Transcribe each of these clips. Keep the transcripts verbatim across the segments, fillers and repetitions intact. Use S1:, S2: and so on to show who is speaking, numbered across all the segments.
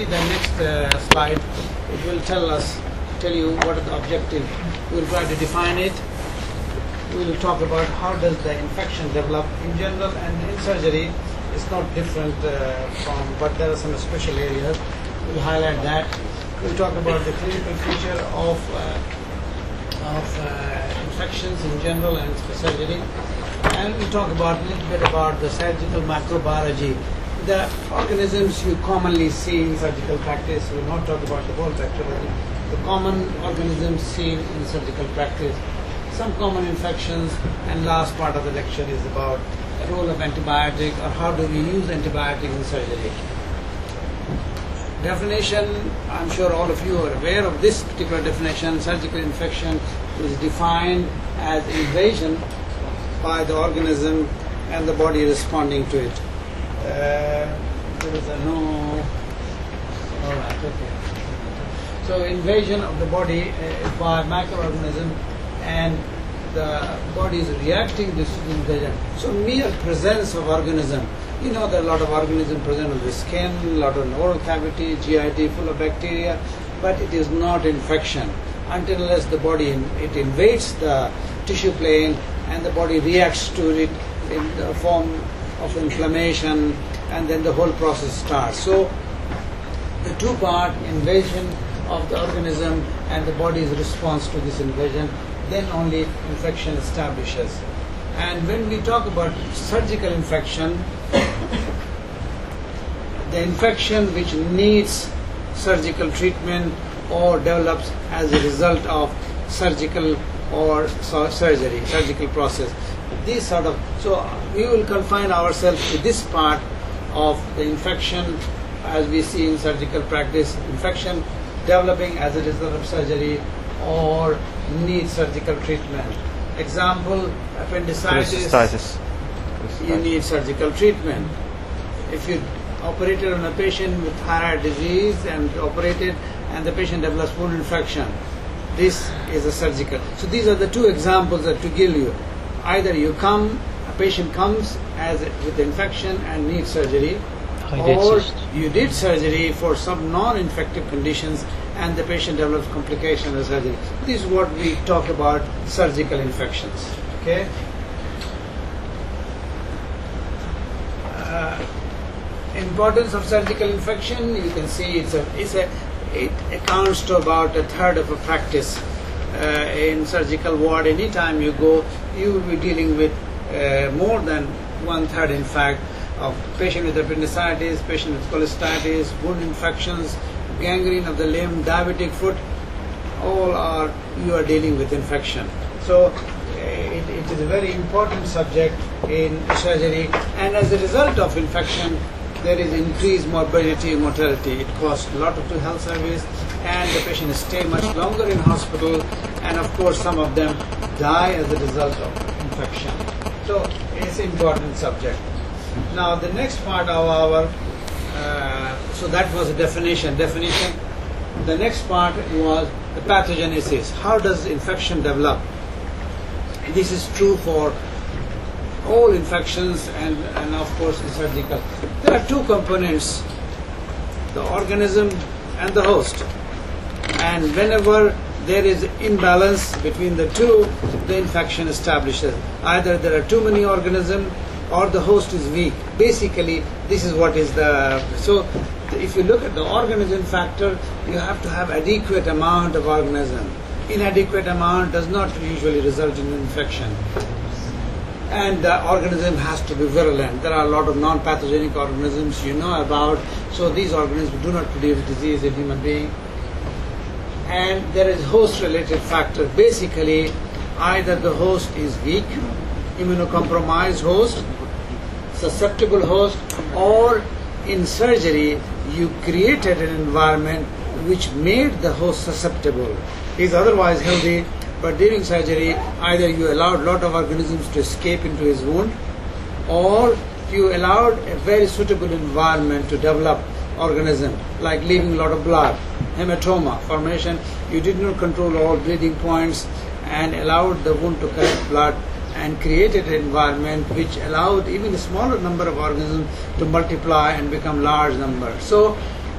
S1: see the next uh, slide, it will tell us, tell you what is the objective. We will try to define it. We will talk about how does the infection develop in general, and in surgery it's not different uh, from, but there are some special areas. We'll highlight that. We'll talk about the clinical feature of uh, of uh, infections in general and for surgery, and we'll talk about a little bit about the surgical microbiology, the organisms you commonly see in surgical practice. We'll not talk about the whole spectrum, but the common organisms seen in surgical practice, some common infections, and last part of the lecture is about the role of antibiotic, or how do we use antibiotic in surgery. Definition, I'm sure all of you are aware of this particular definition. Surgical infection is defined as invasion by the organism and the body responding to it. Uh, there is a no, all right, okay. So invasion of the body uh, by microorganism, and the body is reacting to this invasion. So mere presence of organism, you know there are a lot of organisms present on the skin, a lot of oral cavity, G I T full of bacteria, but it is not infection until unless the body, in, it invades the tissue plane and the body reacts to it in the form of inflammation, and then the whole process starts. So the two part, invasion of the organism and the body's response to this invasion, then only infection establishes. And when we talk about surgical infection, the infection which needs surgical treatment or develops as a result of surgical or surgery, surgical process. These sort of, so we will confine ourselves to this part of the infection as we see in surgical practice, infection developing as a result of surgery or needs surgical treatment. Example, appendicitis, you need surgical treatment. If you operated on a patient with thyroid disease and operated and the patient develops wound infection, this is a surgical. So these are the two examples that to give you. Either you come, a patient comes as a, with infection and needs surgery, or you did surgery for some non-infective conditions and the patient develops complications of surgery. This is what we talk about surgical infections. Okay. Uh, importance of surgical infection, you can see it's a, it's a, it accounts to about a third of a practice uh, in surgical ward. Anytime you go, you will be dealing with uh, more than one third, in fact, of patient with appendicitis, patient with cholestasis, wound infections, gangrene of the limb, diabetic foot, all are, you are dealing with infection. So it, it is a very important subject in surgery, and as a result of infection, there is increased morbidity and mortality. It costs a lot to health service, and the patient stay much longer in hospital, and of course some of them die as a result of infection. So it's an important subject. Now the next part of our, uh, so that was a definition. Definition. The next part was the pathogenesis. How does infection develop? This is true for all infections and, and of course in surgical. There are two components, the organism and the host. And whenever there is imbalance between the two, the infection establishes. Either there are too many organisms or the host is weak. Basically, this is what is the, so if you look at the organism factor, you have to have adequate amount of organism. Inadequate amount does not usually result in infection. And the organism has to be virulent. There are a lot of non-pathogenic organisms you know about, so these organisms do not produce disease in human being. And there is host-related factor. Basically, either the host is weak, immunocompromised host, susceptible host, or in surgery you created an environment which made the host susceptible. He is otherwise healthy, but during surgery either you allowed a lot of organisms to escape into his wound, or you allowed a very suitable environment to develop organism, like leaving a lot of blood, hematoma formation. You did not control all bleeding points and allowed the wound to collect blood, and created an environment which allowed even a smaller number of organisms to multiply and become large numbers. So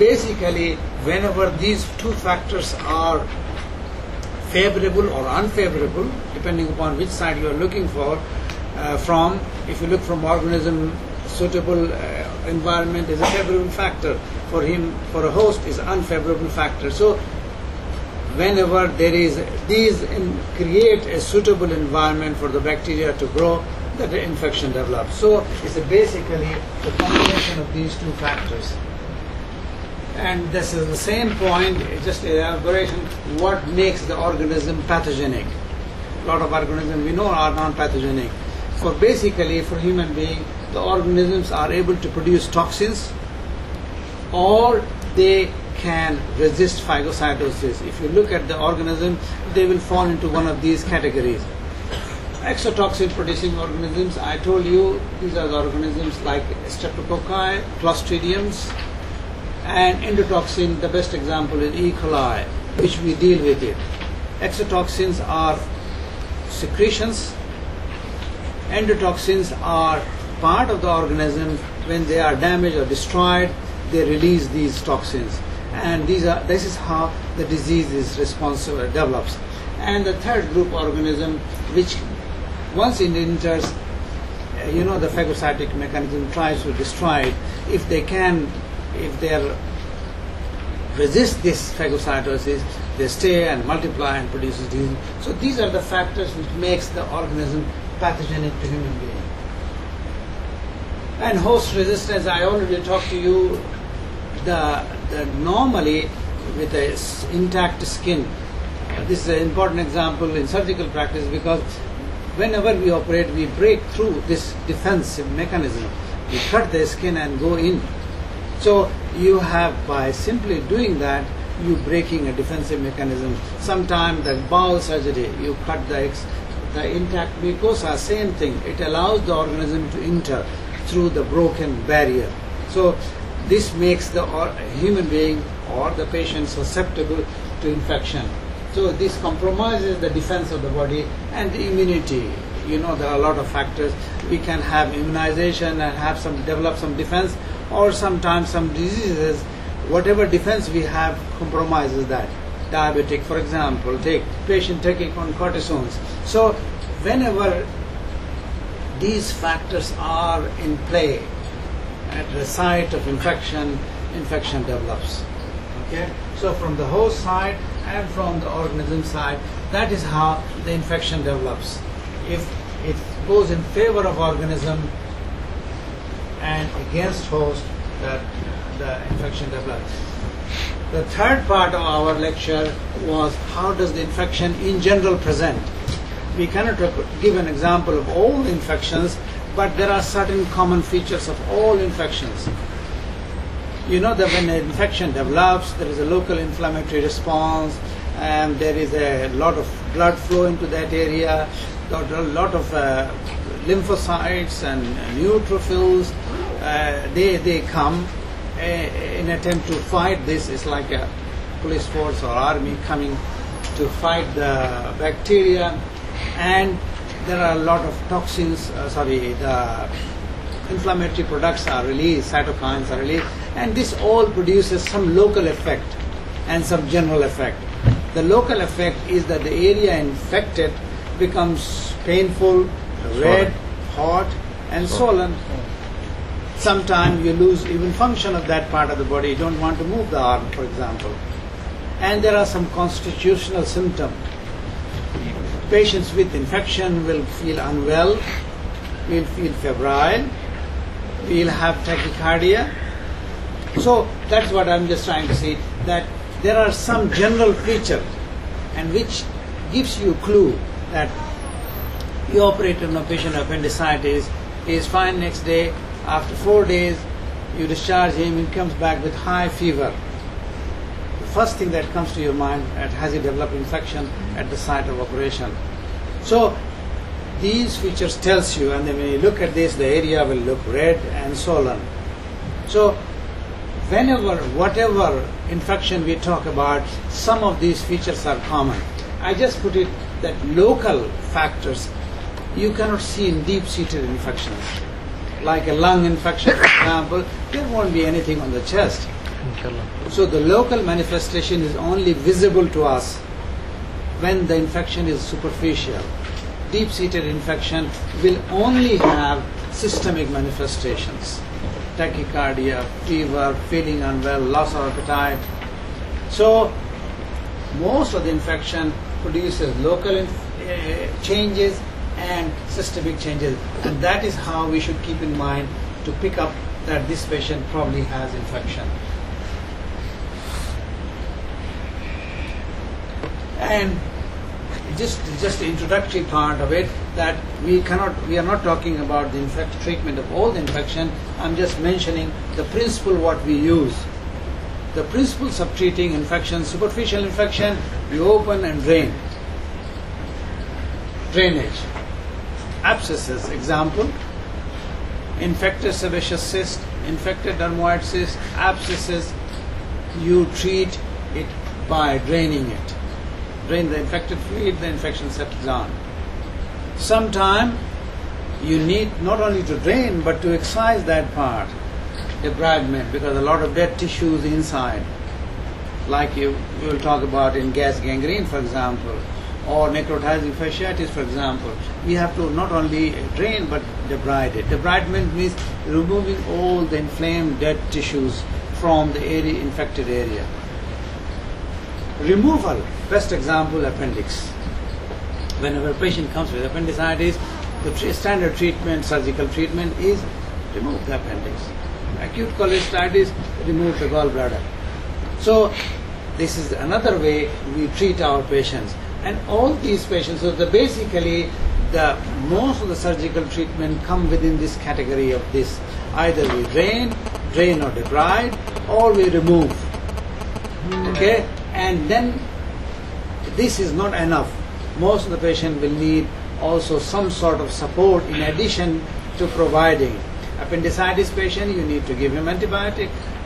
S1: basically, whenever these two factors are favorable or unfavorable, depending upon which side you are looking for, uh, from, if you look from organism, suitable uh, environment is a favorable factor. For him, for a host, is unfavorable factor. So, whenever there is, these in, create a suitable environment for the bacteria to grow, that the infection develops. So, it's a basically the combination of these two factors. And this is the same point, just elaboration, what makes the organism pathogenic. A lot of organisms we know are non-pathogenic. So basically, for human being, the organisms are able to produce toxins, or they can resist phagocytosis. If you look at the organism, they will fall into one of these categories. Exotoxin producing organisms, I told you, these are the organisms like streptococci, clostridiums, and endotoxin, the best example is E. coli, which we deal with it. Exotoxins are secretions. Endotoxins are part of the organism. When they are damaged or destroyed, they release these toxins. And these are, this is how the disease is responsible, develops. And the third group organism, which once it enters, you know, the phagocytic mechanism tries to destroy it. If they can, if they are resist this phagocytosis, they stay and multiply and produce disease. So these are the factors which makes the organism pathogenic to human being. And host resistance, I already talked to you, the, the normally with a intact skin. This is an important example in surgical practice, because whenever we operate, we break through this defensive mechanism. We cut the skin and go in. So you have, by simply doing that, you breaking a defensive mechanism. Sometimes the bowel surgery, you cut the, ex, the intact mucosa, same thing. It allows the organism to enter through the broken barrier. So this makes the or, human being or the patient susceptible to infection. So this compromises the defense of the body and the immunity. You know, there are a lot of factors. We can have immunization and have some develop some defense, or sometimes some diseases, whatever defense we have compromises that. Diabetic, for example, take patient taking on cortisones. So whenever these factors are in play at the site of infection, infection develops. Okay? So from the host side and from the organism side, that is how the infection develops. If it goes in favor of organism and against host, that the infection develops. The third part of our lecture was how does the infection in general present. We cannot give an example of all infections, but there are certain common features of all infections. You know that when an infection develops, there is a local inflammatory response, and there is a lot of blood flow into that area, a lot of uh, lymphocytes and neutrophils. Uh, they they come uh, in attempt to fight this. It's like a police force or army coming to fight the bacteria, and there are a lot of toxins. Uh, sorry, the inflammatory products are released, cytokines are released, and this all produces some local effect and some general effect. The local effect is that the area infected becomes painful, red, hot, and swollen. Sometimes you lose even function of that part of the body. You don't want to move the arm, for example. And there are some constitutional symptoms. Patients with infection will feel unwell, will feel febrile, will have tachycardia. So that's what I'm just trying to say, that there are some general features, and which gives you a clue that you operate on a patient appendicitis, he is fine next day, after four days you discharge him, he comes back with high fever. The first thing that comes to your mind is, has he developed infection at the site of operation? So these features tells you, and then when you look at this, the area will look red and swollen. So whenever, whatever infection we talk about, some of these features are common. I just put it that local factors you cannot see in deep-seated infections. Like a lung infection, for example, there won't be anything on the chest. So the local manifestation is only visible to us when the infection is superficial. Deep-seated infection will only have systemic manifestations: tachycardia, fever, feeling unwell, loss of appetite. So most of the infection produces local uh, changes and systemic changes, and that is how we should keep in mind to pick up that this patient probably has infection. And just just the introductory part of it, that we cannot we are not talking about the infect treatment of all the infection. I'm just mentioning the principle what we use. The principles of treating infection: superficial infection, you open and drain. Drainage. Abscesses, example: infected sebaceous cyst, infected dermoid cyst, abscesses, you treat it by draining it. Drain the infected fluid, the infection settles down. Sometime you need not only to drain but to excise that part, debridement, because a lot of dead tissues inside, like you, you will talk about in gas gangrene, for example, or necrotizing fasciitis, for example. We have to not only drain but debride it. Debridement means removing all the inflamed dead tissues from the area, infected area. Removal, best example, appendix. Whenever a patient comes with appendicitis, the tr- standard treatment, surgical treatment, is remove the appendix. Acute cholecystitis, remove the gallbladder. So this is another way we treat our patients. And all these patients, so the basically the most of the surgical treatment come within this category of this. Either we drain, drain or debride, or we remove. Okay? And then this is not enough. Most of the patient will need also some sort of support in addition to providing. Appendicitis patient, you need to give him antibiotic.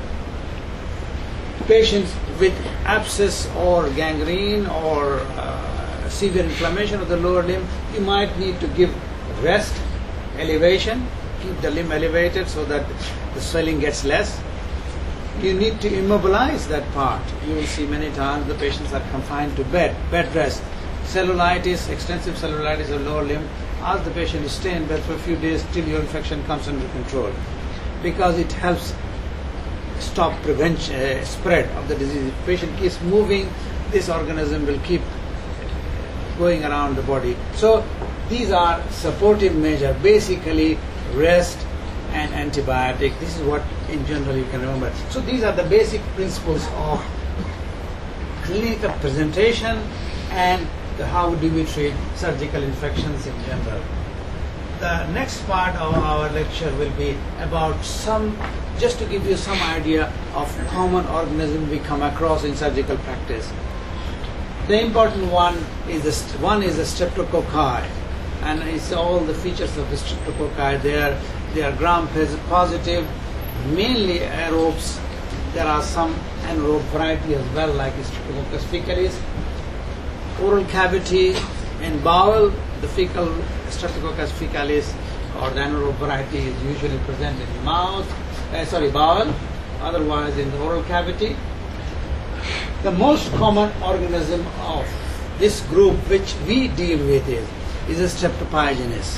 S1: Patients with abscess or gangrene or uh, severe inflammation of the lower limb, you might need to give rest, elevation, keep the limb elevated so that the swelling gets less. You need to immobilize that part. You will see many times the patients are confined to bed, bed rest. Cellulitis, extensive cellulitis of lower limb, ask the patient to stay in bed for a few days till your infection comes under control, because it helps stop prevention, uh, spread of the disease. If the patient keeps moving, this organism will keep going around the body. So these are supportive measures, basically rest and antibiotic. This is what in general you can remember. So these are the basic principles of clinical presentation and the how do we treat surgical infections in general. The next part of our lecture will be about some, just to give you some idea of common organisms we come across in surgical practice. The important one is the st- one is the streptococci, and it's all the features of the streptococci. They are they are gram positive, mainly aerobes. There are some anaerobe variety as well, like Streptococcus fecalis. Oral cavity and bowel, the fecal Streptococcus fecalis or the anaerobe variety is usually present in the mouth, uh, sorry, bowel, otherwise in the oral cavity. The most common organism of this group which we deal with is, is a Streptopyogenes.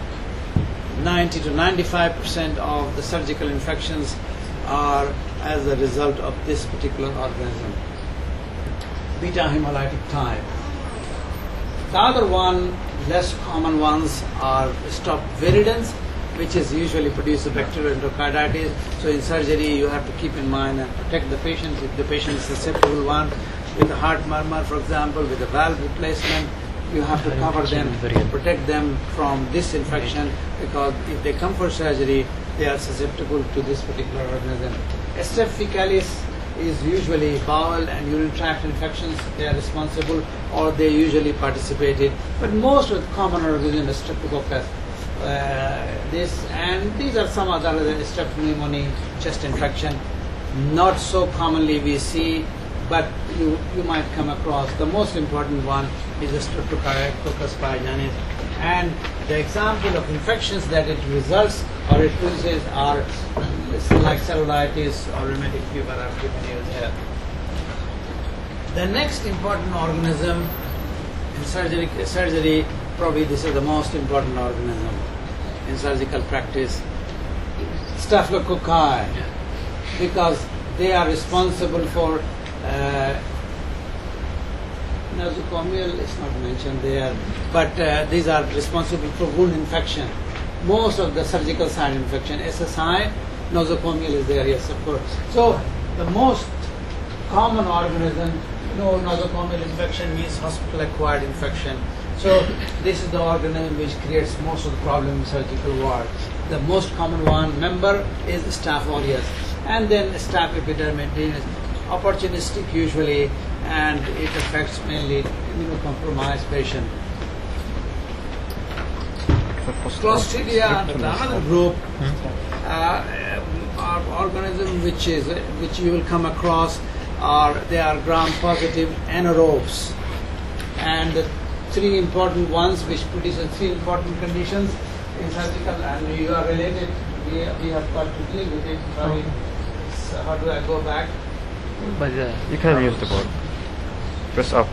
S1: ninety to ninety-five percent of the surgical infections are as a result of this particular organism, beta hemolytic type. The other one, less common ones, are Strep viridans, which is usually produce a bacterial endocarditis. So in surgery you have to keep in mind and protect the patient. If the patient is susceptible one with a heart murmur, for example, with a valve replacement, you have to cover them, protect them from this infection, because if they come for surgery, they are susceptible to this particular organism. Strep fecalis is usually bowel and urinary tract infections. They are responsible, or they usually participated. But most of the common organisms are Streptococcus. Uh, this and these are some other Strep pneumoniae, chest infection. Not so commonly we see, but you you might come across. The most important one is the Streptococcus pyogenes, and the example of infections that it results or it produces are like cellulitis or rheumatic fever I've given you there. The next important organism in surgery, surgery, probably this is the most important organism in surgical practice, Staphylococci, because they are responsible for uh, nosocomial is not mentioned there, but uh, these are responsible for wound infection. Most of the surgical site infection, S S I, nosocomial is there, yes, of course. So the most common organism, you know, nosocomial infection means hospital-acquired infection. So this is the organism which creates most of the problem in surgical ward. The most common one member is Staph aureus, and then Staph epidermidis, opportunistic usually, and it affects mainly immunocompromised patient. Clostridia, another group, uh, are organism which is which you will come across are they are gram-positive anaerobes, and the three important ones which produce three important conditions in surgical, and you are related. We, we have got to deal with it. Sorry, so how do I go back?
S2: But uh, you can use the board. Press up.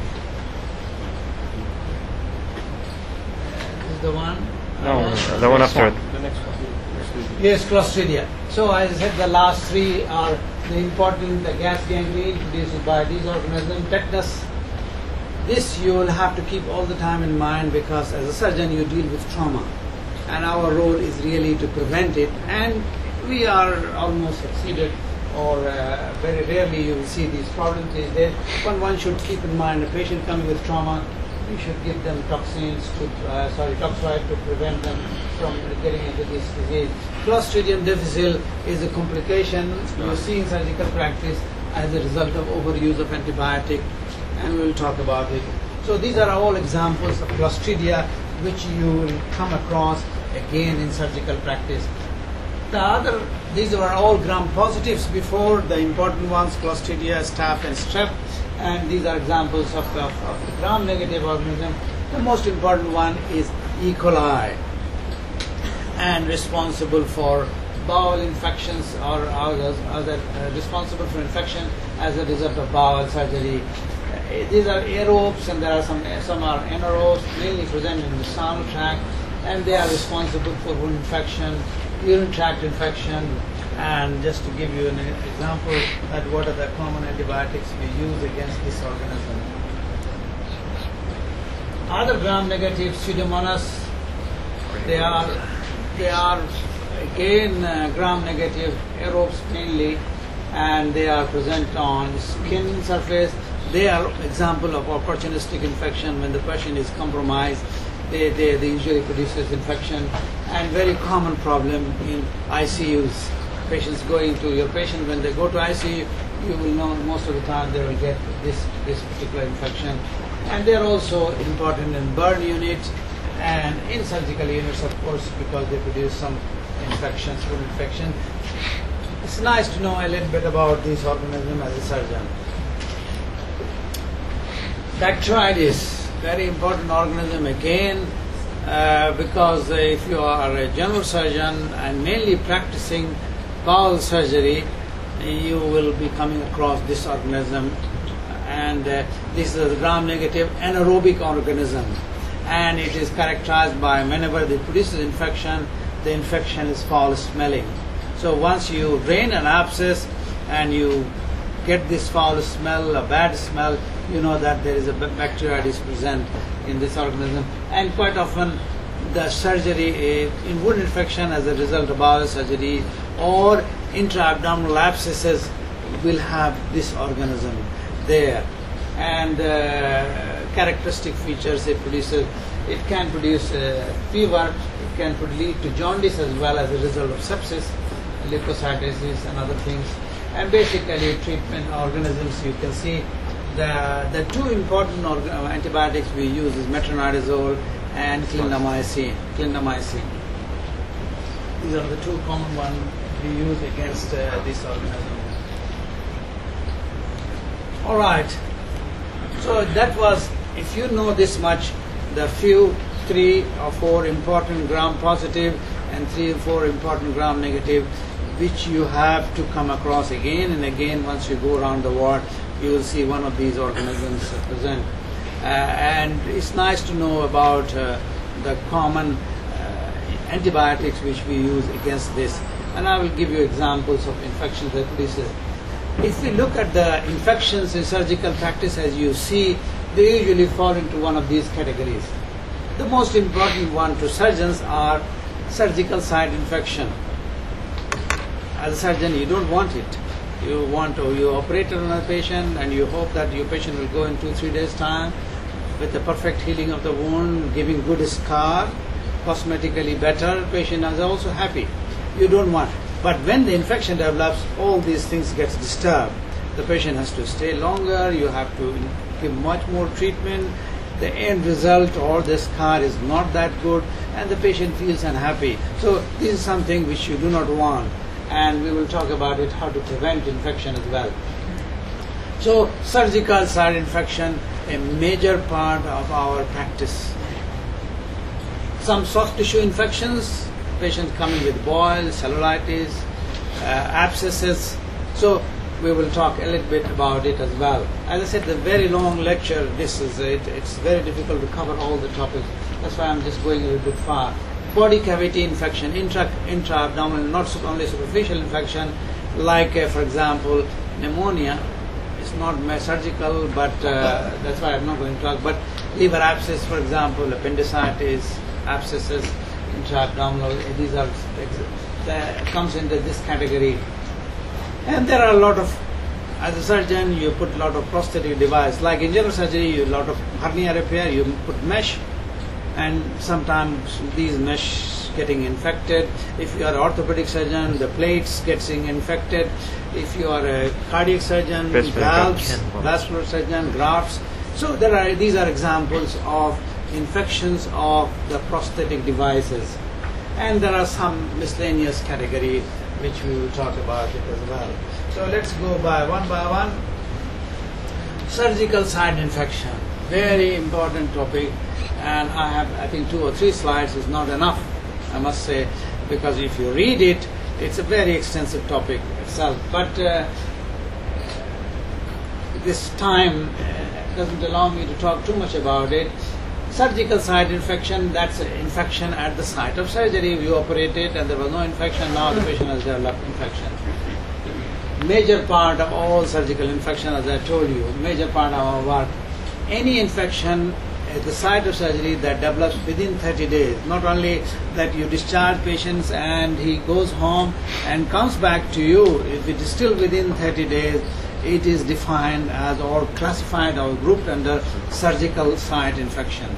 S1: This is the one.
S2: No,
S1: Uh,
S2: the one after it.
S3: The next one.
S1: Yes, Clostridia. So as I said, the last three are the important, the gas gangrene produced by these organisms, tetanus. This you will have to keep all the time in mind, because as a surgeon you deal with trauma, and our role is really to prevent it, and we are almost succeeded, or uh, very rarely you will see these problems these days. But one should keep in mind a patient coming with trauma, you should give them toxins to, uh, sorry, toxoid to prevent them from getting into this disease. Clostridium difficile is a complication you see in surgical practice as a result of overuse of antibiotic, and we will talk about it. So these are all examples of Clostridia which you will come across again in surgical practice. The other, these were all gram-positives before, the important ones, Clostridia, Staph and Strep, and these are examples of, of, of the gram-negative organism. The most important one is E. coli, and responsible for bowel infections or others, other uh, responsible for infection as a result of bowel surgery. Uh, these are aerobes, and there are some some are anaerobes, mainly present in the spinal tract, and they are responsible for wound infection, urinary tract infection. And just to give you an example, that what are the common antibiotics we use against this organism. Other gram-negative Pseudomonas, they are they are again uh, gram-negative aerobes mainly, and they are present on skin surface. They are example of opportunistic infection. When the patient is compromised, they, they, they usually produces infection, and very common problem in I C Us. Patients going to your patient, when they go to I C U, you will know most of the time they will get this, this particular infection. And they are also important in burn units and in surgical units, of course, because they produce some infections, wound infection. It's nice to know a little bit about this organism as a surgeon. Bacteroides, very important organism again, uh, because if you are a general surgeon and mainly practicing bowel surgery, you will be coming across this organism, and uh, this is a gram-negative anaerobic organism, and it is characterized by whenever it produces infection, the infection is foul-smelling. So once you drain an abscess and you get this foul smell, a bad smell, you know that there is a bacteroides present in this organism, and quite often the surgery in wound infection as a result of bowel surgery or intra-abdominal abscesses will have this organism there. And uh, characteristic features it produces, it can produce uh, fever, it can lead to jaundice as well as a result of sepsis, leukocytosis and other things. And basically treatment organisms, you can see the, the two important organ- antibiotics we use is metronidazole and clindamycin. clindamycin. These are the two common ones we use against uh, this organism. All right. So that was, if you know this much, the few three or four important gram-positive and three or four important gram negative, which you have to come across again and again. Once you go around the ward, you will see one of these organisms present. Uh, and it's nice to know about uh, the common uh, antibiotics which we use against this. And I will give you examples of infections that this is. If we look at the infections in surgical practice, as you see, they usually fall into one of these categories. The most important one to surgeons are surgical site infection. As a surgeon, you don't want it. You want to, you operate on a patient and you hope that your patient will go in two, three days time with the perfect healing of the wound, giving good scar, cosmetically better, patient is also happy. You don't want. But when the infection develops, all these things gets disturbed. The patient has to stay longer, you have to give much more treatment, the end result or the scar is not that good, and the patient feels unhappy. So this is something which you do not want, and we will talk about it, how to prevent infection as well. So surgical site infection, a major part of our practice. Some soft tissue infections, patients coming with boils, cellulitis, uh, abscesses. So we will talk a little bit about it as well. As I said, the very long lecture, this is it. It's very difficult to cover all the topics. That's why I'm just going a little bit far. Body cavity infection, intra, intra-abdominal, not only superficial infection, like uh, for example, pneumonia. It's not surgical, but uh, that's why I'm not going to talk. But liver abscess, for example, appendicitis, abscesses, intra-abdominal, these are that comes into this category. And there are a lot of, as a surgeon, you put a lot of prosthetic device. Like in general surgery, you a lot of hernia repair, you put mesh, and sometimes these mesh getting infected. If you are an orthopedic surgeon, the plates getting infected. If you are a cardiac surgeon, valves, vascular surgeon, grafts. So there are these are examples of infections of the prosthetic devices. And there are some miscellaneous category which we will talk about it as well. So let's go by one by one. Surgical site infection, very important topic, and I have I think two or three slides is not enough, I must say, because if you read it, it's a very extensive topic itself. But uh, this time uh, doesn't allow me to talk too much about it. Surgical site infection, that's an infection at the site of surgery. You operated and there was no infection, now the patient has developed infection. Major part of all surgical infection, as I told you, major part of our work. Any infection at the site of surgery that develops within thirty days, not only that you discharge patients and he goes home and comes back to you, if it is still within thirty days, it is defined as or classified or grouped under surgical site infection.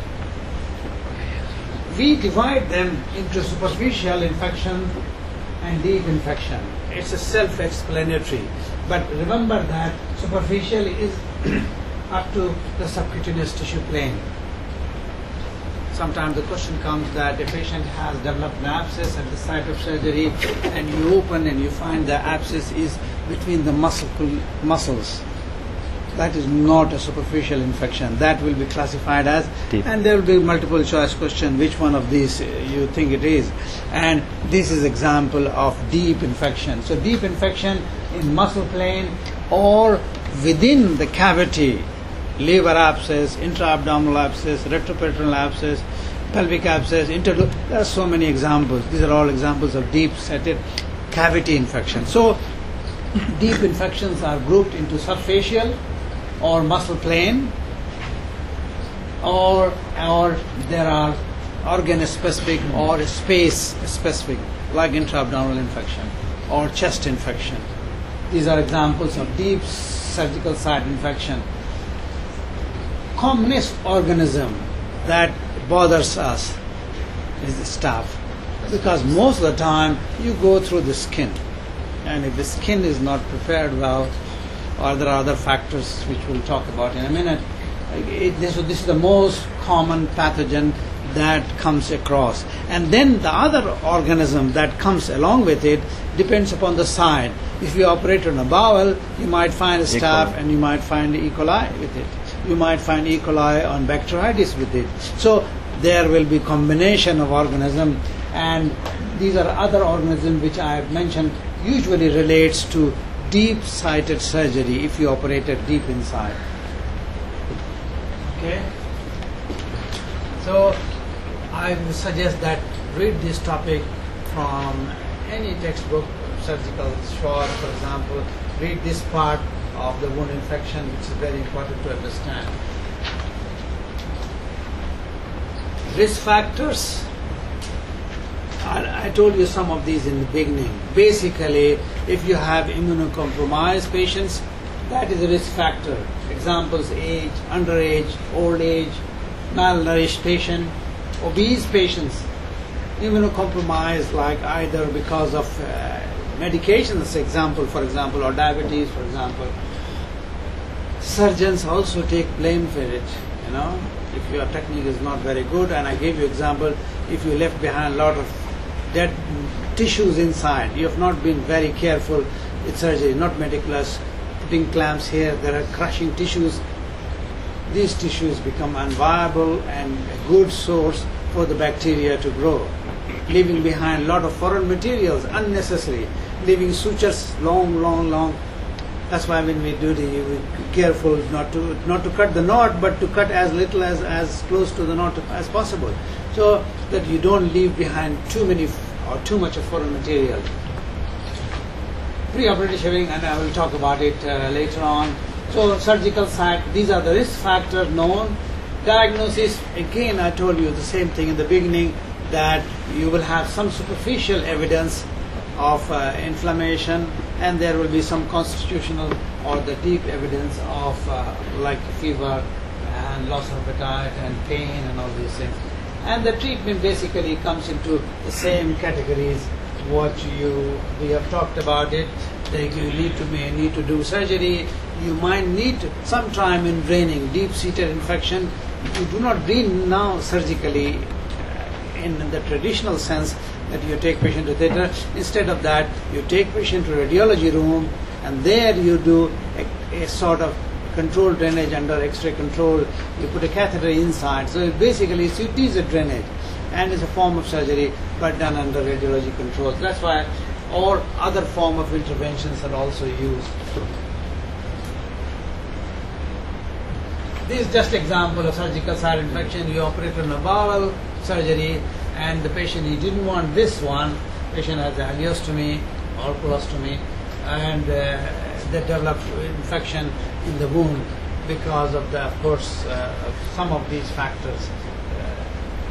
S1: We divide them into superficial infection and deep infection. It's a self-explanatory. But remember that superficial is up to the subcutaneous tissue plane. Sometimes the question comes that a patient has developed an abscess at the site of surgery and you open and you find the abscess is between the muscle, muscles. That is not a superficial infection. That will be classified as deep. And there will be multiple choice question which one of these you think it is. And this is example of deep infection. So deep infection in muscle plane or within the cavity, liver abscess, intra-abdominal abscess, retroperitoneal abscess, pelvic abscess, interdu- there are so many examples. These are all examples of deep-seated cavity infection. So deep infections are grouped into subfacial or muscle plane, or or there are organ-specific or space-specific, like intra-abdominal infection or chest infection. These are examples of deep surgical site infection. Commonest organism that bothers us is the staph, because most of the time you go through the skin, and if the skin is not prepared well, or there are other factors which we'll talk about in a minute, it, this, this is the most common pathogen that comes across. And then the other organism that comes along with it depends upon the side. If you operate on a bowel, you might find a staph and you might find E. coli with it. You might find E. coli on bacteritis with it. So there will be combination of organism, and these are other organisms which I have mentioned, usually relates to deep-sighted surgery if you operated deep inside. Okay? So I would suggest that read this topic from any textbook, surgical short, for example. Read this part of the wound infection, which is very important to understand. Risk factors. I, I told you some of these in the beginning. Basically, if you have immunocompromised patients, that is a risk factor. Examples: age, underage, old age, malnourished patient, obese patients, immunocompromised, like either because of uh, medications, example, for example, or diabetes, for example. Surgeons also take blame for it, you know, if your technique is not very good. And I gave you example, if you left behind a lot of dead tissues inside, you have not been very careful with surgery, not meticulous, putting clamps here, there are crushing tissues. These tissues become unviable and a good source for the bacteria to grow, leaving behind a lot of foreign materials, unnecessary, leaving sutures long, long, long. That's why when we do the, we careful not to not to cut the knot, but to cut as little as as close to the knot as possible, so that you don't leave behind too many or too much of foreign material. Pre-operative shaving, and I will talk about it uh, later on. So surgical site, these are the risk factors known. Diagnosis, again I told you the same thing in the beginning, that you will have some superficial evidence of uh, inflammation, and there will be some constitutional or the deep evidence of uh, like fever and loss of appetite and pain and all these things. And the treatment basically comes into the same categories what you we have talked about it. Like you need to may need to do surgery. You might need some time in draining deep-seated infection. You do not drain now surgically in the traditional sense that you take patient to theatre. Instead of that, you take patient to radiology room, and there you do a, a sort of controlled drainage under X-ray control. You put a catheter inside. So it basically it is a drainage, and it's a form of surgery, but done under radiology control. That's why all other form of interventions are also used. This is just example of surgical site infection. You operate on a bowel surgery, and the patient, he didn't want this one. Patient has ileostomy or colostomy, and uh, they developed infection in the wound because of the, of course, uh, of some of these factors. Uh,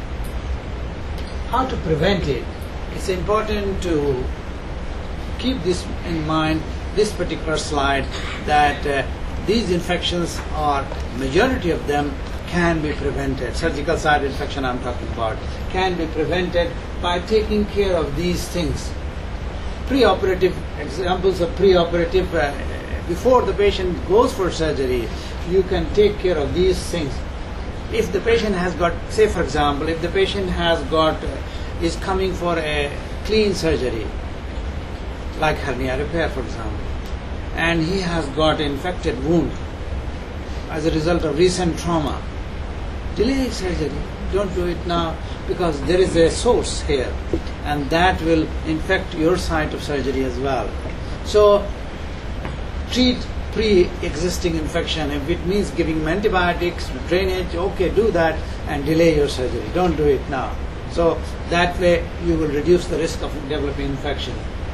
S1: how to prevent it? It's important to keep this in mind, this particular slide, that uh, these infections, are majority of them, can be prevented. Surgical site infection I'm talking about can be prevented by taking care of these things. Pre-operative, examples of pre-operative, uh, before the patient goes for surgery, you can take care of these things. If the patient has got, say for example, if the patient has got, uh, is coming for a clean surgery, like hernia repair for example, and he has got an infected wound as a result of recent trauma, delay surgery. Don't do it now, because there is a source here, and that will infect your site of surgery as well. So treat pre-existing infection. If it means giving antibiotics, drainage, okay, do that and delay your surgery. Don't do it now. So that way you will reduce the risk of developing infection.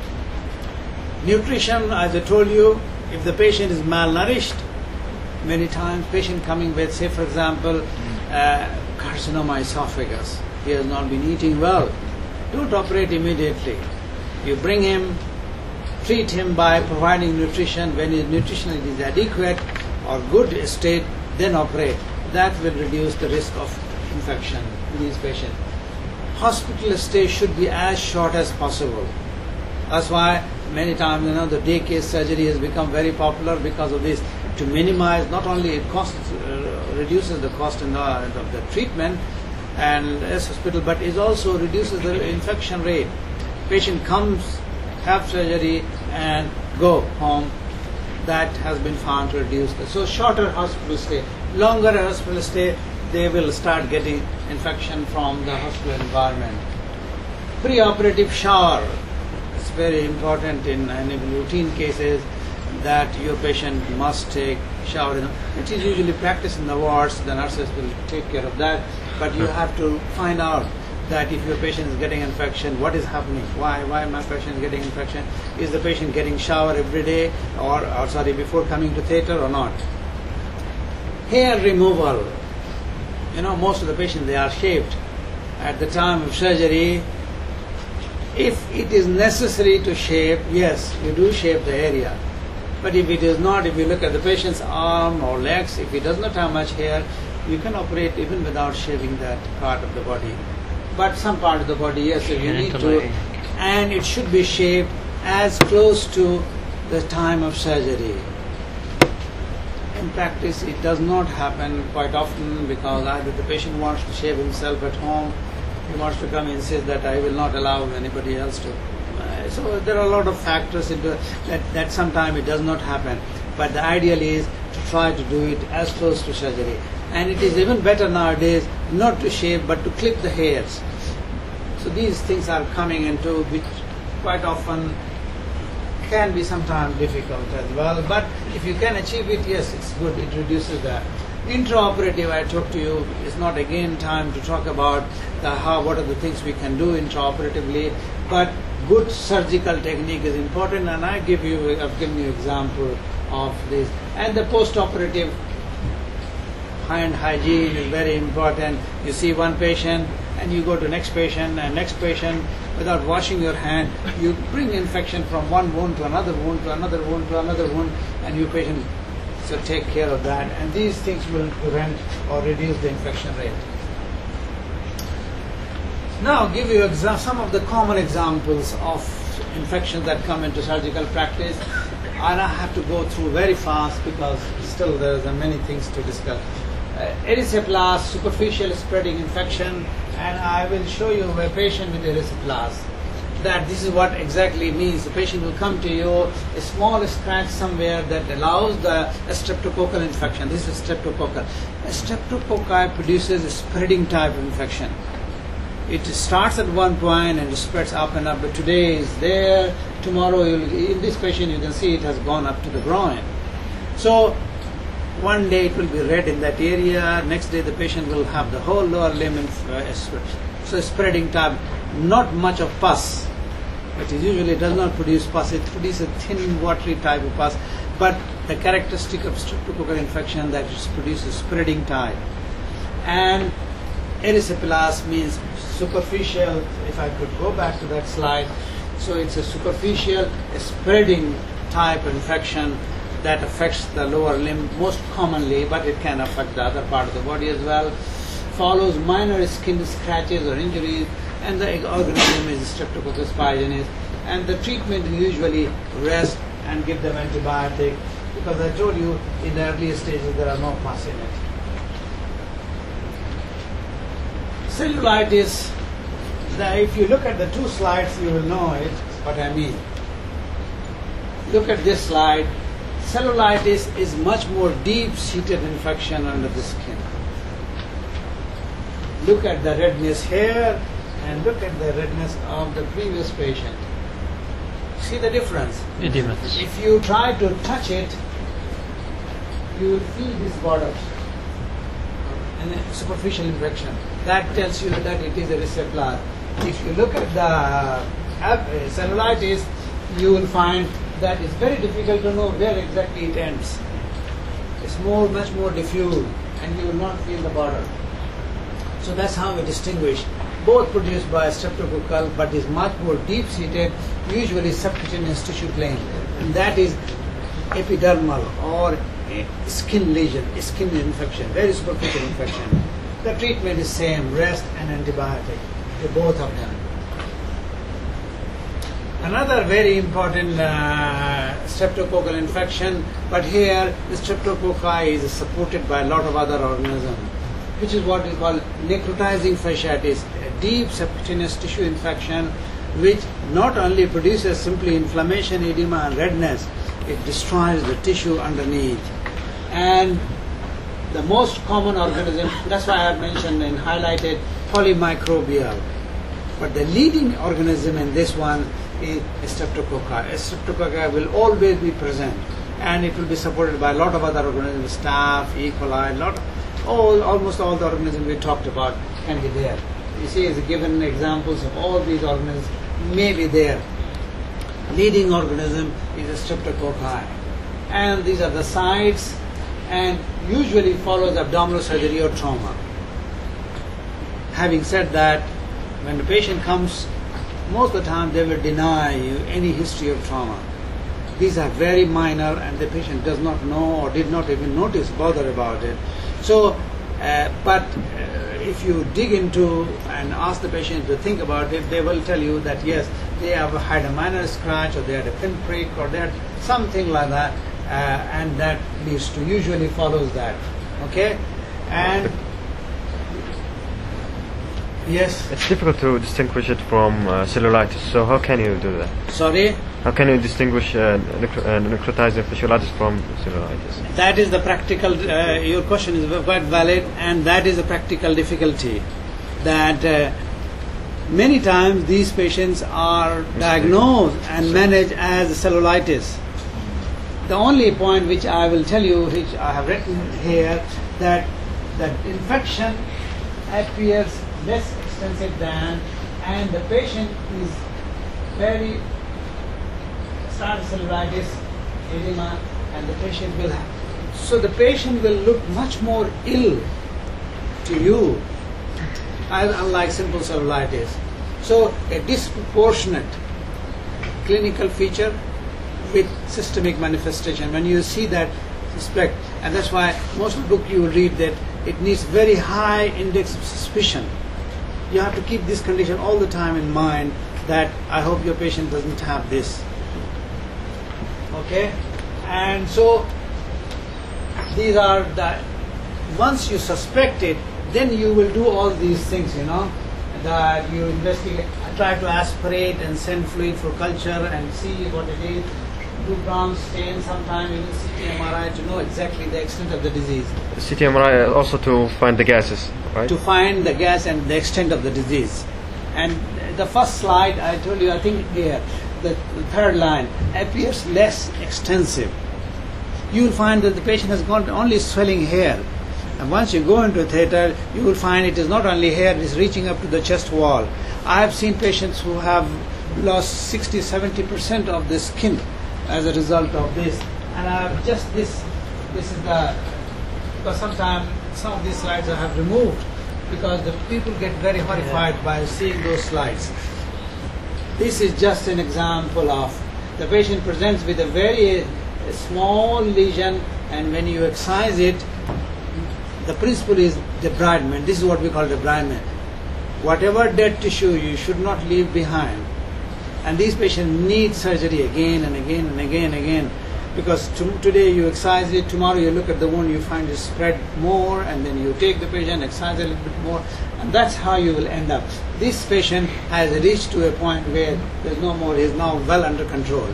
S1: Nutrition, as I told you, if the patient is malnourished, many times patient coming with, say for example, uh, carcinoma esophagus, he has not been eating well, don't operate immediately. You bring him, treat him by providing nutrition. When his nutrition is adequate or good state, then operate. That will reduce the risk of infection in these patients. Hospital stay should be as short as possible. That's why many times, you know, the day case surgery has become very popular because of this, to minimize, not only it costs, uh, reduces the cost in the, of the treatment and as hospital, but it also reduces the infection rate. Patient comes, have surgery and go home. That has been found to reduce the, so shorter hospital stay. Longer hospital stay, they will start getting infection from the hospital environment. Preoperative shower. It's very important in, in routine cases that your patient must take shower. It is usually practiced in the wards. The nurses will take care of that. But you have to find out that if your patient is getting infection, what is happening? Why? Why my patient is getting infection? Is the patient getting shower every day, or, or sorry, before coming to theatre or not? Hair removal. You know, most of the patients, they are shaved at the time of surgery. If it is necessary to shave, yes, you do shave the area. But if it is not, if you look at the patient's arm or legs, if he does not have much hair, you can operate even without shaving that part of the body. But some part of the body, yes, if you need to, and it should be shaved as close to the time of surgery. In practice, it does not happen quite often because either the patient wants to shave himself at home, he wants to come and says that I will not allow anybody else to. Uh, so there are a lot of factors into that, that sometimes it does not happen. But the ideal is to try to do it as close to surgery. And it is even better nowadays not to shave but to clip the hairs. So these things are coming into which quite often can be sometimes difficult as well. But if you can achieve it, yes, it's good. It reduces that. Intraoperative, I talked to you, is not again time to talk about the how, what are the things we can do intraoperatively, but good surgical technique is important, and I give you, I've given you example of this. And the post-operative hand hygiene is very important. You see one patient and you go to next patient and next patient without washing your hand, you bring infection from one wound to another wound to another wound to another wound, and your patient so take care of that, and these things will prevent or reduce the infection rate. Now, I'll give you exa- some of the common examples of infections that come into surgical practice, and I have to go through very fast because still there are many things to discuss. Uh, erysipelas, superficial spreading infection, and I will show you a patient with erysipelas. That this is what exactly means. The patient will come to you, a small scratch somewhere that allows the a streptococcal infection. This is streptococcal. A streptococci produces a spreading type of infection. It starts at one point and it spreads up and up, but today is there, tomorrow you'll, in this patient you can see it has gone up to the groin. So one day it will be red in that area, next day the patient will have the whole lower limb in, uh, so spreading type, not much of pus. It usually does not produce pus, it produces a thin watery type of pus, but the characteristic of streptococcal infection that it produces spreading type. And erysipelas means superficial, if I could go back to that slide, so it's a superficial a spreading type of infection that affects the lower limb most commonly, but it can affect the other part of the body as well. Follows minor skin scratches or injuries, and the organism is Streptococcus pyogenes, and the treatment is usually rest and give them antibiotic, because I told you in the earlier stages there are no pus in it. Cellulitis, the, if you look at the two slides you will know it, what I mean. Look at this slide. Cellulitis is much more deep-seated infection under the skin. Look at the redness here and look at the redness of the previous patient. See the difference?
S2: Difference.
S1: If you try to touch it, you will feel this border and a superficial infection. That tells you that it is erysipelas. If you look at the uh, cellulitis, you will find that it's very difficult to know where exactly it ends. It's more, much more diffuse, and you will not feel the border. So that's how we distinguish. Both produced by streptococcal, but is much more deep-seated, usually subcutaneous tissue plane, and that is epidermal or a skin lesion, a skin infection, very superficial infection. The treatment is same, rest and antibiotic, to both of them. Another very important uh, streptococcal infection, but here the streptococci is supported by a lot of other organisms, which is what is called necrotizing fasciitis, a deep subcutaneous tissue infection which not only produces simply inflammation, edema and redness, it destroys the tissue underneath. And the most common organism, that's why I have mentioned and highlighted polymicrobial. But the leading organism in this one is Streptococci. Streptococci will always be present, and it will be supported by a lot of other organisms, staph, E. coli, lot, all, almost all the organisms we talked about can be there. You see, as given examples of all these organisms may be there. Leading organism is Streptococci, and these are the sites, and usually follows abdominal surgery or trauma. Having said that, when the patient comes, most of the time they will deny you any history of trauma. These are very minor, and the patient does not know or did not even notice, bother about it. So, uh, but uh, if you dig into and ask the patient to think about it, they will tell you that yes, they have had a minor scratch, or they had a pinprick, or they had something like that, uh, and that leads to, usually follows that. Okay, and yes,
S2: It's difficult to distinguish it from uh, cellulitis. So how can you do that?
S1: sorry.
S2: How can you distinguish uh, necro- uh, necrotizing fasciitis from cellulitis?
S1: That is the practical, uh, your question is quite valid, and that is a practical difficulty, that uh, many times these patients are diagnosed and managed as cellulitis. The only point which I will tell you, which I have written here, that that infection appears less extensive than, and the patient is very start cellulitis, edema, and the patient will have. So the patient will look much more ill to you, as unlike simple cellulitis. So a disproportionate clinical feature with systemic manifestation. When you see that, suspect, and that's why most of the book you will read that it needs very high index of suspicion. You have to keep this condition all the time in mind, that I hope your patient doesn't have this. Okay, and so these are the, once you suspect it, then you will do all these things, you know, that you investigate, try to aspirate and send fluid for culture and see what it is, do ground stain sometime, even C T M R I to know exactly the extent of the disease.
S2: C T M R I also to find the gases, right?
S1: To find the gas and the extent of the disease. And the first slide I told you, I think here, the third line, appears less extensive. You will find that the patient has got only swelling here. And once you go into a theatre, you will find it is not only here, it is reaching up to the chest wall. I have seen patients who have lost sixty to seventy percent of the skin as a result of this. And I have just this, this is the, because sometimes some of these slides I have removed because the people get very horrified by seeing those slides. This is just an example of the patient presents with a very small lesion, and when you excise it, the principle is debridement. This is what we call debridement. Whatever dead tissue you should not leave behind. And these patients need surgery again and again and again and again, because to, today you excise it, tomorrow you look at the wound, you find it spread more, and then you take the patient, excise a little bit more, and that's how you will end up. This patient has reached to a point where there's no more, he is now well under control.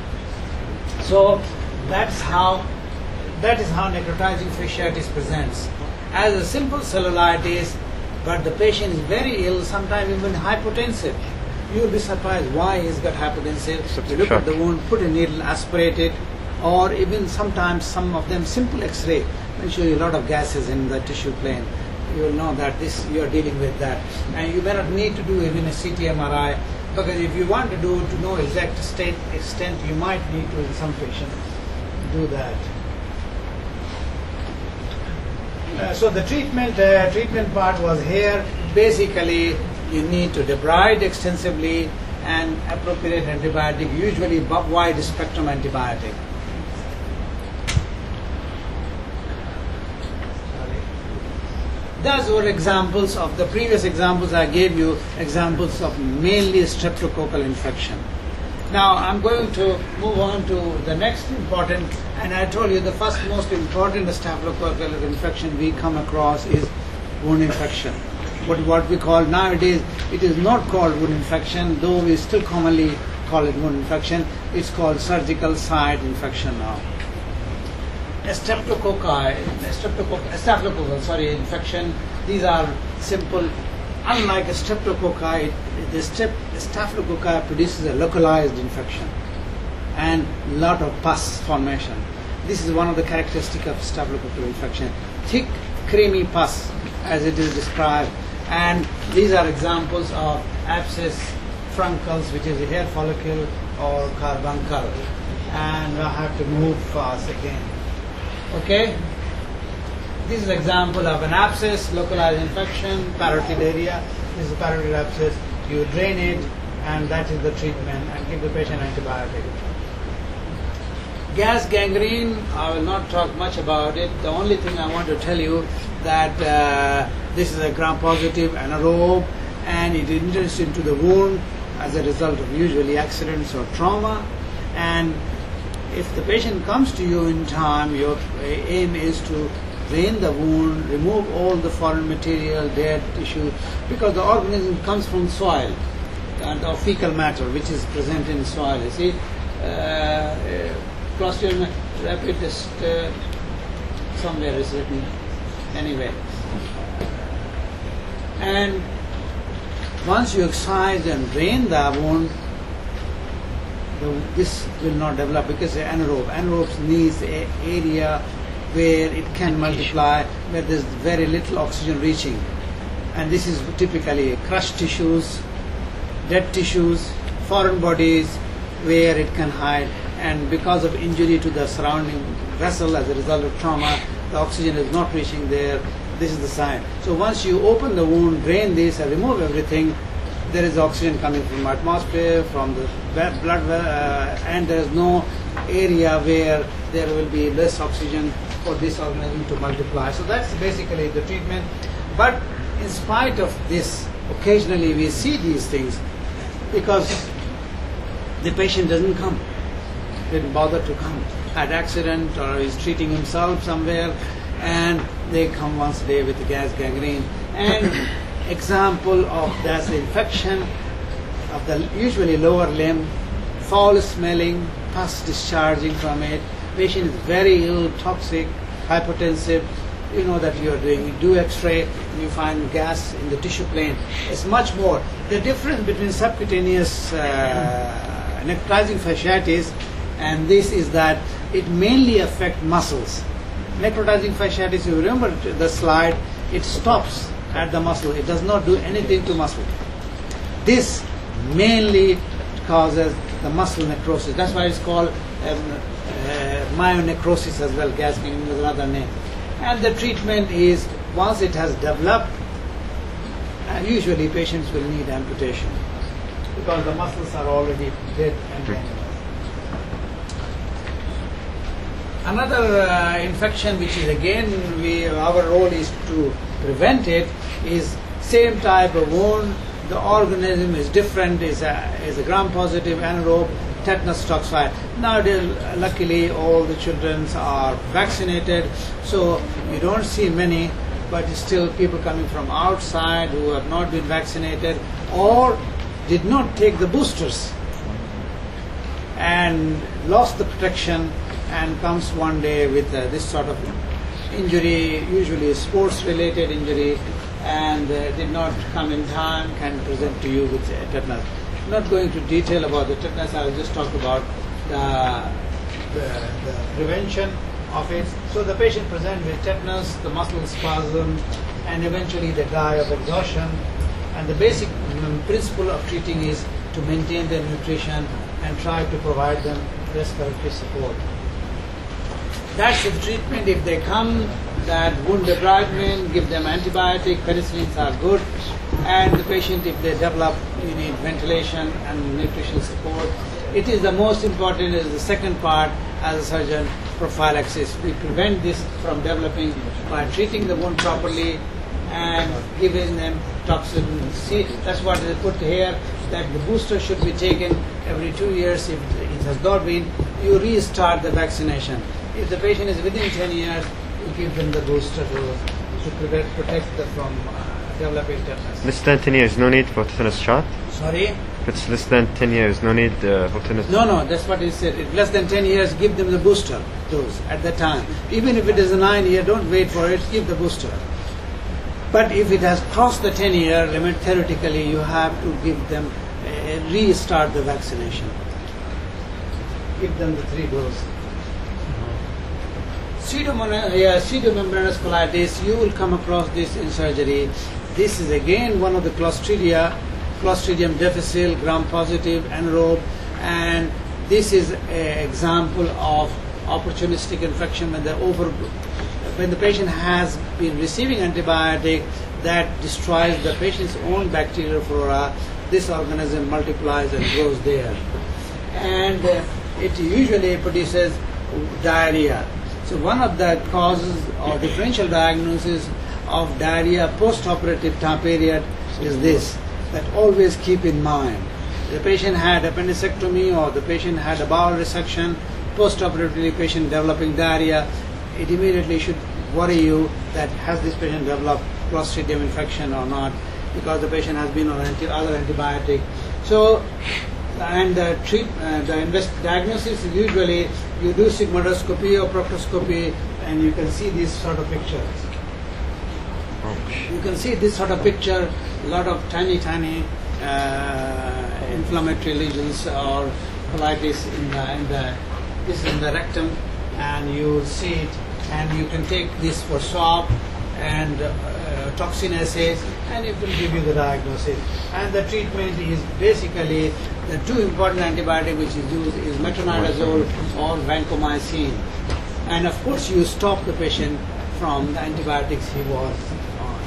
S1: So that's how, that is how necrotizing fasciitis presents. As a simple cellulitis, but the patient is very ill, sometimes even hypotensive. You will be surprised why he's got hypotensive. You look at the wound, put a needle, aspirate it, or even sometimes some of them simple X-ray will show you a lot of gases in the tissue plane. You will know that this you are dealing with that, and you may not need to do even a C T M R I, because if you want to do to know exact state extent, you might need to in some patients do that. Uh, so the treatment uh, treatment part was here. Basically, you need to debride extensively and appropriate antibiotic, usually wide spectrum antibiotic. Those were examples of the previous examples I gave you, examples of mainly streptococcal infection. Now I'm going to move on to the next important, and I told you the first most important staphylococcal infection we come across is wound infection. But what we call nowadays, it is not called wound infection, though we still commonly call it wound infection. It's called surgical site infection now. Streptococci, streptococcal, staphylococcus, sorry, infection. These are simple unlike a streptococci, it, the strep, staphylococci produces a localized infection and lot of pus formation. This is one of the characteristics of staphylococcal infection. Thick, creamy pus, as it is described, and these are examples of abscess, furuncles, which is a hair follicle, or carbuncle. And I have to move fast again. Okay? This is an example of an abscess, localized infection, parotid area. This is a parotid abscess. You drain it, and that is the treatment, and give the patient antibiotic. Gas gangrene, I will not talk much about it. The only thing I want to tell you that uh, this is a gram-positive anaerobe, and it enters into the wound as a result of usually accidents or trauma. And if the patient comes to you in time, your aim is to drain the wound, remove all the foreign material, dead tissue, because the organism comes from soil and or fecal matter, which is present in soil. You see, uh, Clostridium rapid just uh, somewhere is written anyway. And once you excise and drain the wound, the, this will not develop because the anaerobe. Anaerobes needs an area where it can multiply, where there's very little oxygen reaching. And this is typically crushed tissues, dead tissues, foreign bodies, where it can hide. And because of injury to the surrounding vessel as a result of trauma, the oxygen is not reaching there. This is the sign. So once you open the wound, drain this and remove everything, there is oxygen coming from atmosphere, from the blood, uh, and there is no area where there will be less oxygen for this organism to multiply. So that's basically the treatment. But in spite of this, occasionally we see these things because the patient doesn't come, didn't bother to come, had accident or is treating himself somewhere, and they come once a day with the gas gangrene. And example of that's the infection of the usually lower limb, foul smelling, pus discharging from it. Patient is very ill, toxic, hypotensive. You know that you are doing, you do X-ray, you find gas in the tissue plane. It's much more. The difference between subcutaneous uh, necrotizing fasciitis and this is that it mainly affects muscles. Necrotizing fasciitis, you remember the slide, it stops at the muscle. It does not do anything to muscle. This mainly causes the muscle necrosis. That's why it's called um, uh, myonecrosis as well. Gas gangrene is another name. And the treatment is, once it has developed, and usually patients will need amputation because the muscles are already dead and dangerous. Another uh, infection, which is again we, our role is to prevent it, is same type of wound. The organism is different, is a, is a gram-positive anaerobe, tetanus toxoid. Nowadays, luckily, all the children are vaccinated, so you don't see many, but still people coming from outside who have not been vaccinated or did not take the boosters and lost the protection and comes one day with uh, this sort of injury, usually a sports-related injury, and uh, did not come in time, can present to you with uh, tetanus. I'm not going to detail about the tetanus, I will just talk about the, the, the prevention of it. So the patient presents with tetanus, the muscle spasm, and eventually they die of exhaustion. And the basic um, principle of treating is to maintain their nutrition and try to provide them respiratory support. That's the treatment. If they come, that wound debridement, give them antibiotic, penicillins are good. And the patient, if they develop, you need ventilation and nutrition support. It is the most important, is the second part as a surgeon, prophylaxis. We prevent this from developing by treating the wound properly and giving them toxin. See, that's what they put here, that the booster should be taken every two years. If it has not been, you restart the vaccination. If the patient is within ten years, you give them the booster to, to prevent, protect them from uh, developing tetanus.
S2: Less than ten years, no need for tetanus shot?
S1: Sorry?
S2: If it's less than ten years, no need uh, for tetanus.
S1: No, no, that's what he said. If less than ten years, give them the booster dose at that time. Even if it is a nine year, don't wait for it, give the booster. But if it has crossed the ten year limit, theoretically you have to give them, uh, restart the vaccination. Give them the three doses. Pseudomonas, yeah, pseudomembranous colitis, you will come across this in surgery. This is again one of the Clostridia, Clostridium difficile, gram-positive, anaerobe, and this is an example of opportunistic infection when the over, when the patient has been receiving antibiotic that destroys the patient's own bacterial flora. This organism multiplies and grows there, and uh, it usually produces diarrhea. So one of the causes or differential diagnosis of diarrhea post-operative time period is this, that always keep in mind. The patient had appendicectomy or the patient had a bowel resection, post-operatively patient developing diarrhea, it immediately should worry you that has this patient developed Clostridium infection or not, because the patient has been on anti other antibiotic. So, and the treat, uh, the invest diagnosis is usually you do sigmoidoscopy or proctoscopy, and you can see these sort of pictures. You can see this sort of picture, a lot of tiny, tiny uh, inflammatory lesions or colitis in the, in the, this is in the rectum, and you will see it, and you can take this for swab and uh, toxin assays, and it will give you the diagnosis. And the treatment is basically the two important antibiotic which is used is metronidazole or vancomycin. And of course you stop the patient from the antibiotics he was on.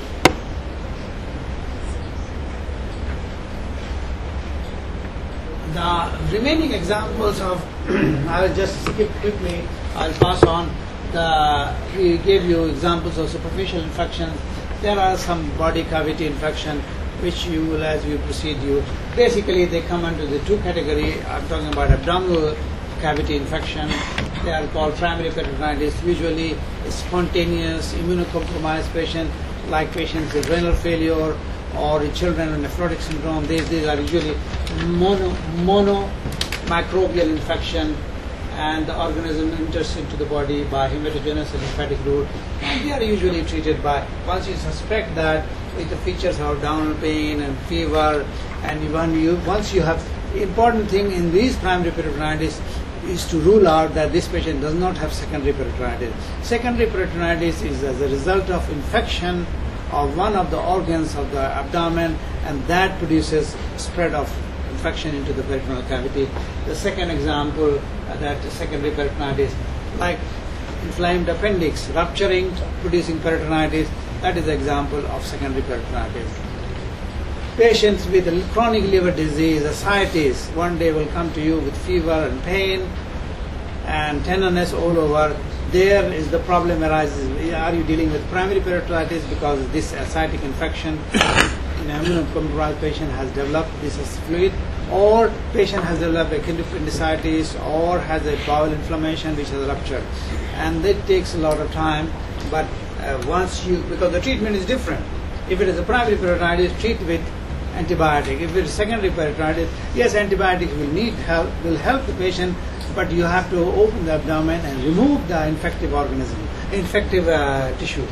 S1: The remaining examples of, I will just skip quickly, I'll pass on. The, we gave you examples of superficial infections. There are some body cavity infection which you will, as you proceed, you basically they come under the two category. I'm talking about abdominal cavity infection. They are called primary peritonitis. Usually spontaneous immunocompromised patient, like patients with renal failure or children with nephrotic syndrome. These, these are usually mono, mono microbial infection, and the organism enters into the body by hematogenous and lymphatic route, and they are usually treated by, once you suspect that, with the features of abdominal pain and fever, and when you, once you have, important thing in these primary peritonitis is to rule out that this patient does not have secondary peritonitis. Secondary peritonitis is as a result of infection of one of the organs of the abdomen, and that produces spread of infection into the peritoneal cavity. The second example, uh, that secondary peritonitis, like inflamed appendix rupturing, producing peritonitis, that is the example of secondary peritonitis. Patients with chronic liver disease, ascites, one day will come to you with fever and pain and tenderness all over. There is the problem arises, are you dealing with primary peritonitis because this ascitic infection in an immunocompromised patient has developed, this is fluid, or patient has developed appendicitis or has a bowel inflammation which has ruptured. And that takes a lot of time, but uh, once you, because the treatment is different. If it is a primary peritonitis, treat with antibiotic. If it is secondary peritonitis, yes, antibiotics will need help, will help the patient, but you have to open the abdomen and remove the infective organism, infective uh, tissue.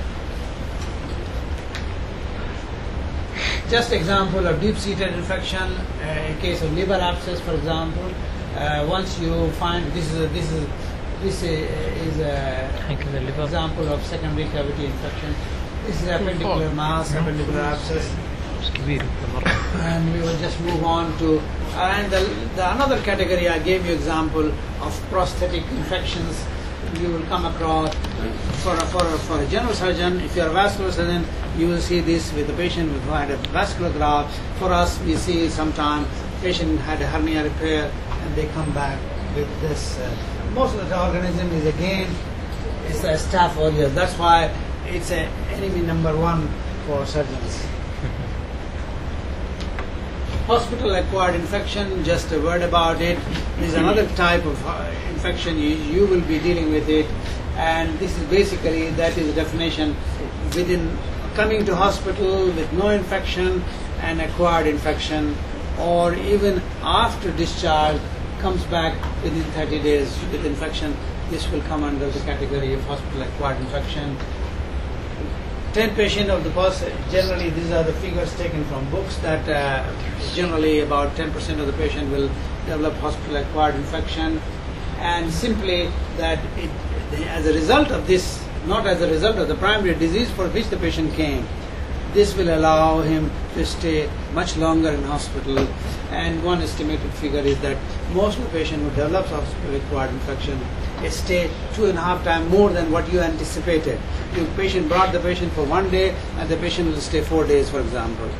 S1: Just example of deep-seated infection, uh, in case of liver abscess, for example. Uh, once you find this is a, this is this is an example of secondary cavity infection. This is appendicular mass, appendicular abscess. And we will just move on to, and the, the another category I gave you example of prosthetic infections. You will come across for a, for a, for a general surgeon. If you are a vascular surgeon, you will see this with a patient who had a vascular graft. For us, we see sometime patient had a hernia repair and they come back with this. Uh, most of the organism is again it's a Staph aureus. That's why it's a enemy number one for surgeons. Hospital-acquired infection, just a word about it. This is another type of uh, infection. You, you will be dealing with it, and this is basically, that is the definition, within coming to hospital with no infection and acquired infection, or even after discharge comes back within thirty days with infection. This will come under the category of hospital-acquired infection. ten percent of the person, generally these are the figures taken from books, that uh, generally about ten percent of the patient will develop hospital-acquired infection, and simply that it, as a result of this, not as a result of the primary disease for which the patient came, this will allow him to stay much longer in hospital. And one estimated figure is that most of the patient who develops hospital-acquired infection stay two and a half times more than what you anticipated. The patient brought the patient for one day, and the patient will stay four days, for example.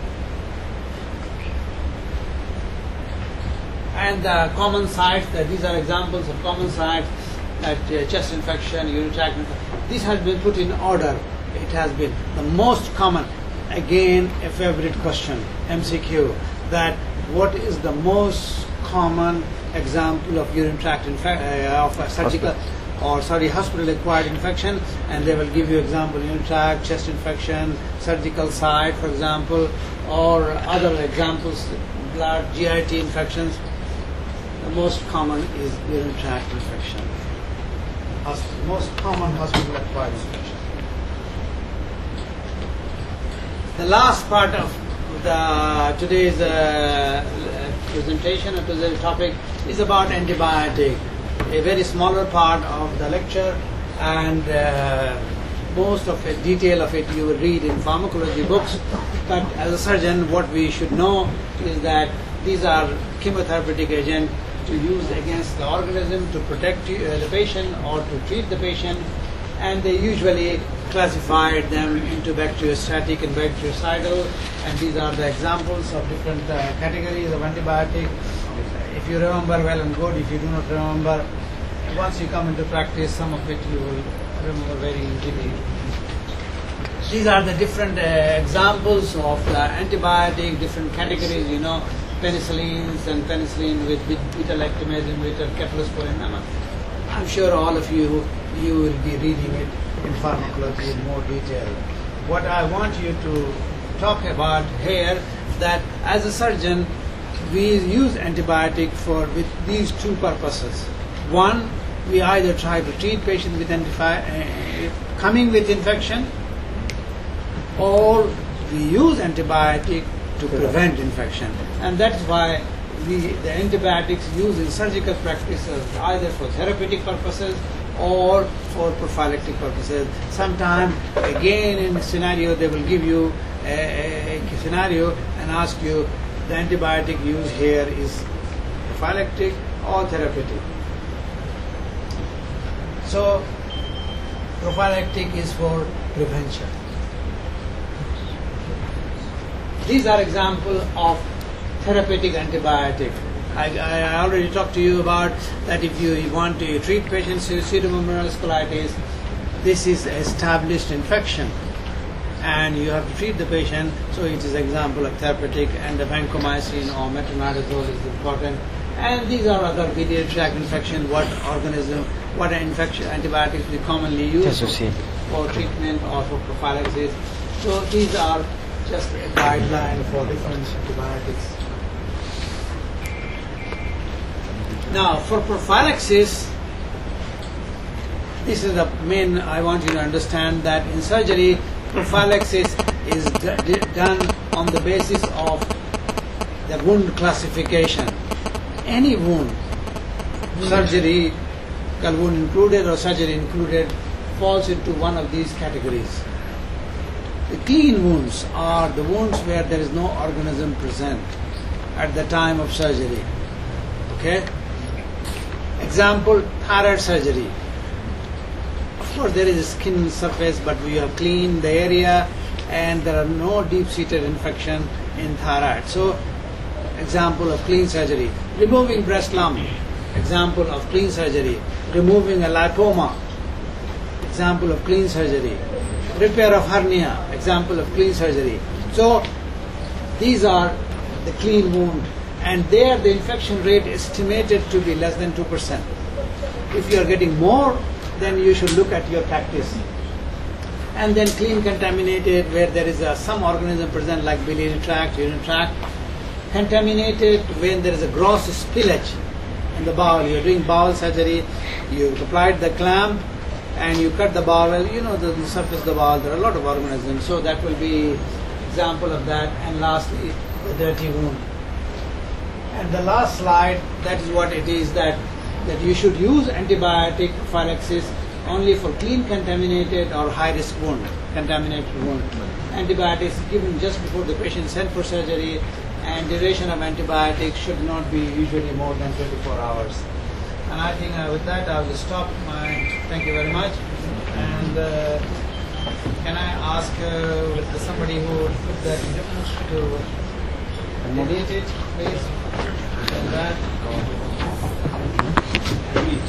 S1: And the common sites, that these are examples of common sites, that uh, chest infection, urinary tract infection. This has been put in order. It has been the most common. Again, a favorite question, M C Q, that what is the most common example of urinary tract infection, uh, of a surgical or sorry hospital-acquired infection, and they will give you example urinary tract, chest infection, surgical site, for example, or other examples, blood, G I T infections. The most common is urinary tract infection. Hosp- most common hospital-acquired infection. The last part of the today's uh, presentation or today's topic is about antibiotic, a very smaller part of the lecture, and uh, most of the detail of it you will read in pharmacology books. But as a surgeon, what we should know is that these are chemotherapeutic agents to use against the organism to protect you, uh, the patient or to treat the patient, and they usually classified them into bacteriostatic and bactericidal, and these are the examples of different uh, categories of antibiotic. If you remember, well and good. If you do not remember, once you come into practice, some of it you will remember very easily. These are the different uh, examples of the antibiotic, different categories, you know, penicillins and penicillin with beta-lactamase with cephalosporin. I'm sure all of you, you will be reading it in pharmacology in more detail. What I want you to talk about here, that as a surgeon, we use antibiotic for with these two purposes. One, we either try to treat patients with antifi- uh, coming with infection, or we use antibiotic to prevent infection, and that's why we, the antibiotics used in surgical practices either for therapeutic purposes or for prophylactic purposes. Sometimes, again, in a scenario, they will give you a, a scenario and ask you, the antibiotic used here is prophylactic or therapeutic. So, prophylactic is for prevention. These are examples of therapeutic antibiotic. I, I already talked to you about that if you want to treat patients with pseudomonas colitis, this is established infection and you have to treat the patient, so it is example of therapeutic, and the vancomycin or metronidazole is important. And these are other biliary tract infection, what organism, what infection antibiotics we commonly use for, for treatment or for prophylaxis. So these are just a guideline for different antibiotics. Now, for prophylaxis, this is the main, I want you to understand that in surgery, prophylaxis is d- done on the basis of the wound classification. Any wound, surgery, wound included or surgery included, falls into one of these categories. The clean wounds are the wounds where there is no organism present at the time of surgery. Okay? Example, thyroid surgery. Of course, there is a skin surface, but we have cleaned the area and there are no deep-seated infection in thyroid. So, example of clean surgery. Removing breast lump. Example of clean surgery. Removing a lipoma. Example of clean surgery. Repair of hernia. Example of clean surgery. So, these are the clean wound. And there the infection rate is estimated to be less than two percent. If you are getting more, then you should look at your practice. And then clean contaminated, where there is a, some organism present like biliary tract, urinary tract. Contaminated when there is a gross spillage in the bowel. You are doing bowel surgery, you applied the clamp, and you cut the ball, well, you know the, the surface of the ball, there are a lot of organisms, so that will be example of that. And lastly, the dirty wound. And the last slide, that is what it is, that, that you should use antibiotic prophylaxis only for clean contaminated or high risk wound, contaminated wound. Antibiotics given just before the patient is sent for surgery, and duration of antibiotics should not be usually more than twenty-four hours. And I think uh, with that I will stop my, thank you very much. And uh, can I ask uh, somebody who would put that to delete it, please? And that.